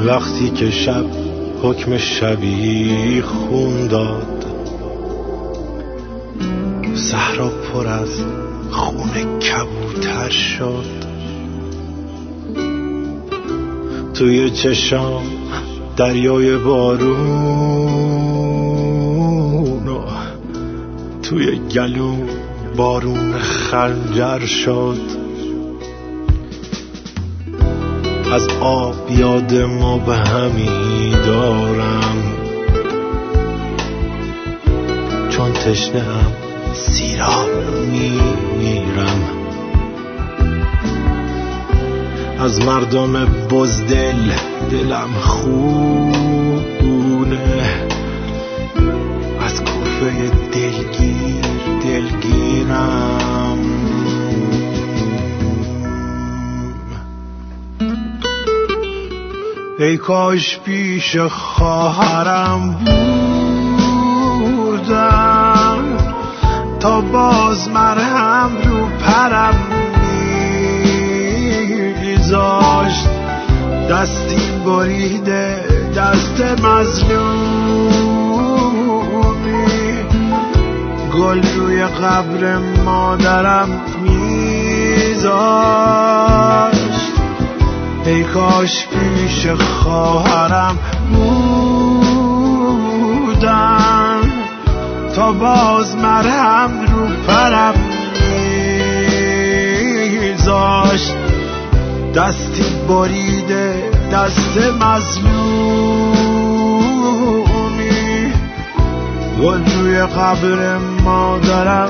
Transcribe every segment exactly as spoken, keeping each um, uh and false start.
وقتی که شب حکم شبی خون داد، صحرا پر از خون کبوتر شد، توی چشام دریای بارون و توی گلو بارون خنجر شد. از آب یاد مبهمی دارم، چون تشنه‌ام سیراب میمیرم. از مردم بزدل دلم خونه، از کوفه دلگیر دلگیرم. ای کاش پیش خواهرم بودم، تا باز مرهم رو پرم میذاشت. دستی بریده دست مظلومی، گل روی قبر مادرم میذاشت. ای کاش پیش خواهرم بودم، تا باز مرهم رو پرم میذاشت. دستی بریده دست مظلومی، گل روی قبر مادرم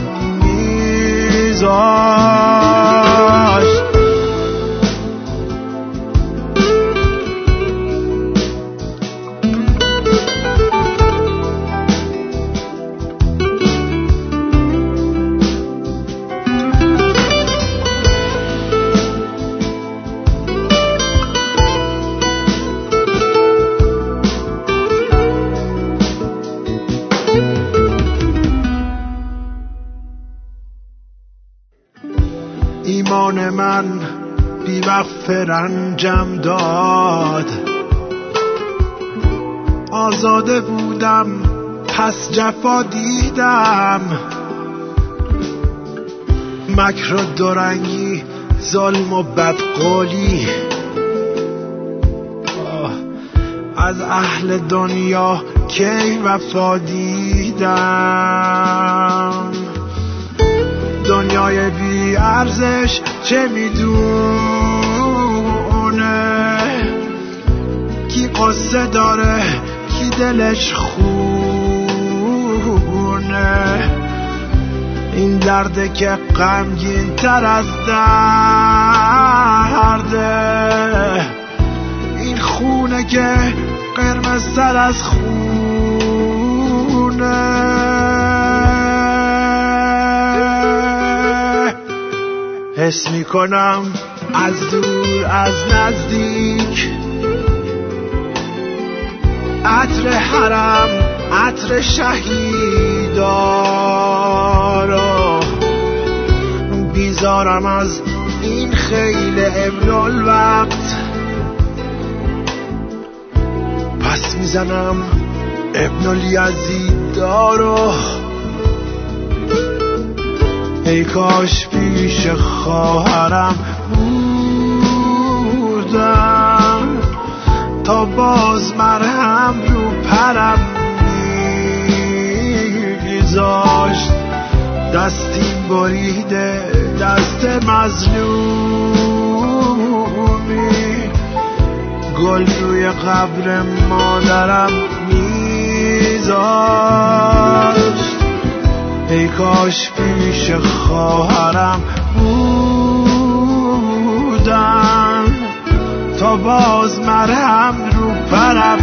میذاشت. ایمان من بی وقف رنجم داد، آزاده بودم پس جفا دیدم. مکر و دورنگی، ظلم و بدقولی، از اهل دنیا کی وفا دیدم. دنیای بی ارزش چه میدونه، کی قصه داره کی دلش خونه. این درده که غمگین تر از درده، این خونه که قرمز تر از خونه. حس میکنم از دور از نزدیک، عطر حرم عطر شهیدارا. بیزارم از این خیل ابن الوقت، پس میزنم ابن الیزیدارو. ای کاش پیش خواهرم بودم، تا باز مرهم رو پرم میذاشت. دستی بریده دست مظلومی، گل روی قبر مادرم میذاشت. ای کاش پیش خواهرم بودم، تا باز مرهم رو پرم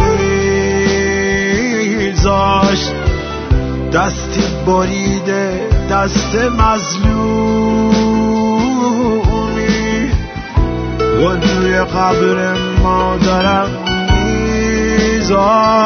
میذاشت. دستی بریده دست مظلومی، گل روی قبر مادرم میذاشت.